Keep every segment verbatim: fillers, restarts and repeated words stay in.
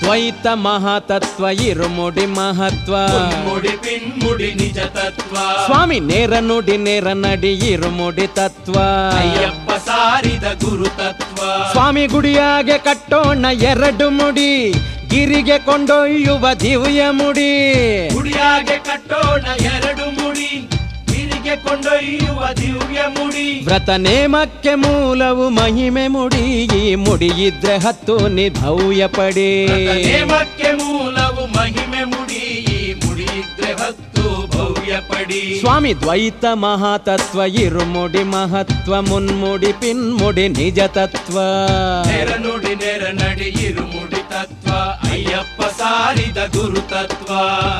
ದ್ವೈತ ಮಹಾತತ್ವ ಇರುಮುಡಿ ಮಹತ್ವ ಮುಡಿ ಪಿನ್ಮುಡಿ ನಿಜ ತತ್ವ ಸ್ವಾಮಿ ನೇರ ನುಡಿ ನೇರ ನಡಿ ಇರುಮುಡಿ ತತ್ವ ಅಯ್ಯಪ್ಪ ಸಾರಿದ ಗುರು ತತ್ವ ಸ್ವಾಮಿ ಗುಡಿಯಾಗೆ ಕಟ್ಟೋಣ ಎರಡು ಮುಡಿ ಗಿರಿಗೆ ಕೊಂಡೊಯ್ಯುವ ದಿವ್ಯ ಮುಡಿ ಗುಡಿಯಾಗೆ ಕಟ್ಟೋಣ ಎರಡು ಮುಡಿ ಗಿರಿಗೆ ಕೊಂಡೊಯ್ಯುವ ದಿವ್ಯ ಮುಡಿ ವ್ರತ ನೇಮಕ್ಕೆ ಮೂಲವು ಮಹಿಮೆ ಮುಡಿ ಈ ಮುಡಿ ಇದ್ರೆ ಹತ್ತು ನಿಭವ್ಯ ಪಡಿ ನೇಮಕ್ಕೆ ಮೂಲವು ಮಹಿಮೆ ಮುಡಿ ಈ ಮುಡಿ ಇದ್ರೆ ಹತ್ತು ಭವ್ಯ ಪಡಿ ಸ್ವಾಮಿ ದ್ವೈತ ಮಹಾತತ್ವ ಇರುಮುಡಿ ಮಹತ್ವ ಮುನ್ಮುಡಿ ಪಿನ್ಮುಡಿ ನಿಜ ತತ್ವ ನೇರ ನುಡಿ ನೇರ ನಡಿ ಇರುಮುಡಿ ತತ್ವ ಅಯ್ಯಪ್ಪ ಸಾರಿದ ಗುರು ತತ್ವ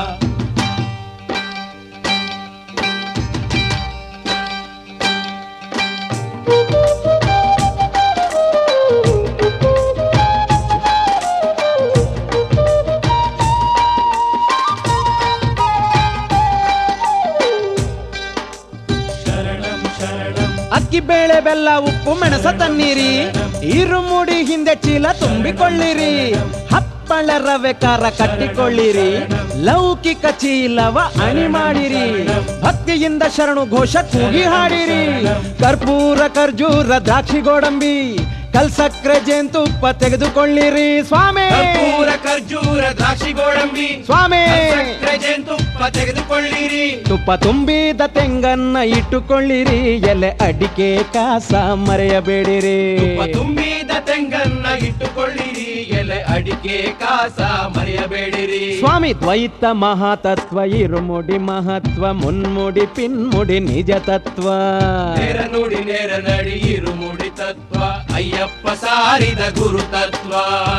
ಅಕ್ಕಿ ಬೇಳೆ ಬೆಲ್ಲ ಉಪ್ಪು ಮೆಣಸ ತನ್ನೀರಿ ಇರುಮುಡಿ ಹಿಂದೆ ಚೀಲ ತುಂಬಿಕೊಳ್ಳಿರಿ ಹಪ್ಪಳ ರವೆ ಖಾರ ಕಟ್ಟಿಕೊಳ್ಳಿರಿ ಲೌಕಿಕ ಚೀಲವ ಅಣಿ ಮಾಡಿರಿ ಭಕ್ತಿಯಿಂದ ಶರಣು ಘೋಷ ಕೂಗಿ ಹಾಡಿರಿ ಕರ್ಪೂರ ಖರ್ಜೂರ ದ್ರಾಕ್ಷಿ ಗೋಡಂಬಿ ಕಲ್ಸಕ್ರೆ ಜೇನುತುಪ್ಪ ತೆಗೆದುಕೊಳ್ಳಿರಿ ಸ್ವಾಮಿ ಕರ್ಪೂರ ಖರ್ಜೂರ ದ್ರಾಕ್ಷಿ ಗೋಡಂಬಿ ಸ್ವಾಮಿ ಜೇನುತುಪ್ಪ ತೆಗೆದುಕೊಳ್ಳಿರಿ ತುಪ್ಪ ತುಂಬಿದ ತೆಂಗನ್ನ ಇಟ್ಟುಕೊಳ್ಳಿರಿ ಎಲೆ ಅಡಿಕೆ ಕಾಸ ಮರೆಯಬೇಡಿರಿ ತುಪ್ಪ ತುಂಬಿದ ತೆಂಗನ್ನ ಇಟ್ಟುಕೊಳ್ಳಿರಿ ಎಲೆ ಅಡಿಕೆ ಕಾಸ ಮರೆಯಬೇಡಿರಿ ಸ್ವಾಮಿ ದ್ವೈತ ಮಹಾತತ್ವ ಇರುಮುಡಿ ಮಹತ್ವ ಮುನ್ಮುಡಿ ಪಿನ್ಮುಡಿ ನಿಜ ತತ್ವ ನೇರ ನುಡಿ ನೇರ ನಡಿ ಇರುಮುಡಿ ತತ್ವ ಅಯ್ಯಪ್ಪ ಸಾರಿದ ಗುರು ತತ್ವ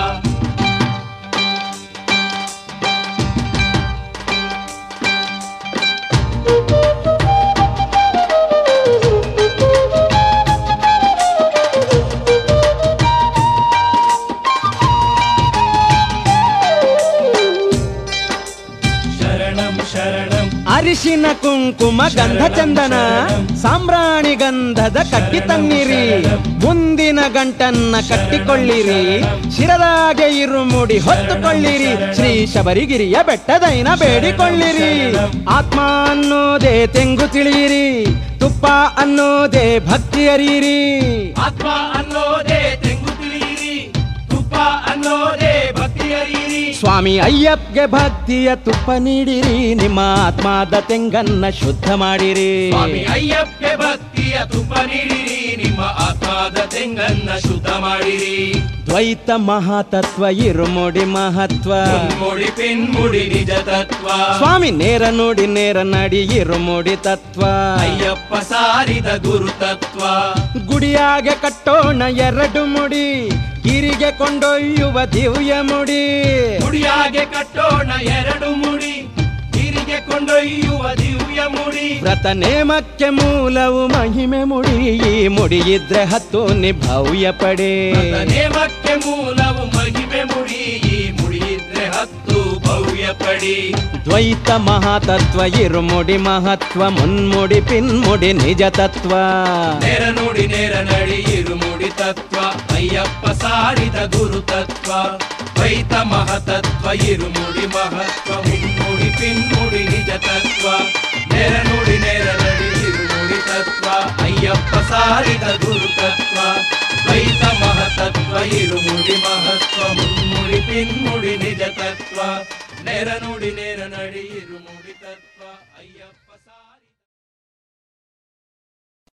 ಅರಿಶಿನ ಕುಂಕುಮ ಗಂಧ ಚಂದನ ಸಾಂಬ್ರಾಣಿ ಗಂಧದ ಕಟ್ಟಿ ತನ್ನಿರಿ ಮುಂದಿನ ಗಂಟನ್ನ ಕಟ್ಟಿಕೊಳ್ಳಿರಿ ಶಿರದಾಗೆ ಇರುಮುಡಿ ಹೊತ್ತುಕೊಳ್ಳಿರಿ ಶ್ರೀ ಶಬರಿಗಿರಿಯ ಬೆಟ್ಟದೈನ ಬೇಡಿಕೊಳ್ಳಿರಿ ಆತ್ಮ ಅನ್ನೋದೇ ತೆಂಗು ತಿಳಿಯಿರಿ ತುಪ್ಪ ಅನ್ನೋದೇ ಭಕ್ತಿ ಅರಿಯಿರಿ ಆತ್ಮ ಅನ್ನೋದೇ ತೆಂಗು ತಿಳಿಯಿರಿ ತುಪ್ಪ ಅನ್ನೋದೇ ಭಕ್ತಿ ಅರಿಯಿರಿ ಸ್ವಾಮಿ ಅಯ್ಯಪ್ಗೆ ಭಕ್ತಿಯ ತುಪ್ಪ ನೀಡಿರಿ ನಿಮ್ಮ ಆತ್ಮದ ತೆಂಗನ್ನ ಶುದ್ಧ ಮಾಡಿರಿ ಸ್ವಾಮಿ ಅಯ್ಯಪ್ಗೆ ಭಕ್ತಿಯ ತುಪ್ಪ ನೀಡಿರಿ ನಿಮ್ಮ ಆತ್ಮದ ತೆಂಗನ್ನ ಶುದ್ಧ ಮಾಡಿರಿ ದ್ವೈತ ಮಹಾತತ್ವ ಇರುಮುಡಿ ಮಹತ್ವ ಮುಡಿ ಪಿನ್ಮುಡಿ ನಿಜ ತತ್ವ ಸ್ವಾಮಿ ನೇರ ನುಡಿ ನೇರ ನಡಿ ಇರುಮುಡಿ ತತ್ವ ಅಯ್ಯಪ್ಪ ಸಾರಿದ ಗುರು ತತ್ವ ಗುಡಿಯಾಗೆ ಕಟ್ಟೋಣ ಎರಡು ಮುಡಿ ಗಿರಿಗೆ ಕೊಂಡೊಯ್ಯುವ ದಿವ್ಯ ಮುಡಿ ಗುಡಿಯಾಗೆ ಕಟ್ಟೋಣ ಎರಡು ಮುಡಿ ಗಿರಿಗೆ ಕೊಂಡೊಯ್ಯುವ ದಿವ್ಯ ಮುಡಿ ವ್ರತ ನೇಮಕ್ಕೆ ಮೂಲವು ಮಹಿಮೆ ಮುಡಿ ಈ ಮುಡಿ ಇದ್ರೆ ಹತ್ತು ನಿಭವ್ಯ ಪಡೆ ನೇಮಕ್ಕೆ ಮೂಲವು ಮಹಿಮೆ ಮುಡಿ ಈ ಮುಡಿ ಇದ್ರೆ ಹತ್ತು ಭವ್ಯ ಪಡಿ ದ್ವೈತ ಮಹಾತತ್ವ ಇರುಮುಡಿ ಮಹತ್ವ ಮುನ್ಮುಡಿ ಪಿನ್ಮುಡಿ ನಿಜ ತತ್ವ ನೇರ ನುಡಿ ನೇರ ನಡಿ ಇರುಮುಡಿ ತತ್ವ ಅಯ್ಯಪ್ಪ ಸಾರಿದ ಗುರು ತತ್ವ ದ್ವೈತ ಮಹತತ್ವ ಇರುಮುಡಿ ಮಹತ್ವ ಮುನ್ನುಡಿ ಪಿನ್ನುಡಿ ನಿಜ ತತ್ವ ನೇರ ನುಡಿ ನೇರ ನಡಿ ಇರುಮುಡಿ ತತ್ವ ಅಯ್ಯಪ್ಪ ಸಾರಿದ ಗುರು ತತ್ವ ದ್ವೈತ ಮಹತತ್ವ ಇರುಮುಡಿ ಮಹತ್ವ ಮುನ್ನುಡಿ ಪಿನ್ನುಡಿ ನಿಜ ತತ್ವ ನೇರ ನುಡಿ ನೇರ ನಡಿ ಇರುಮುಡಿ ತತ್ವ ಅಯ್ಯಪ್ಪ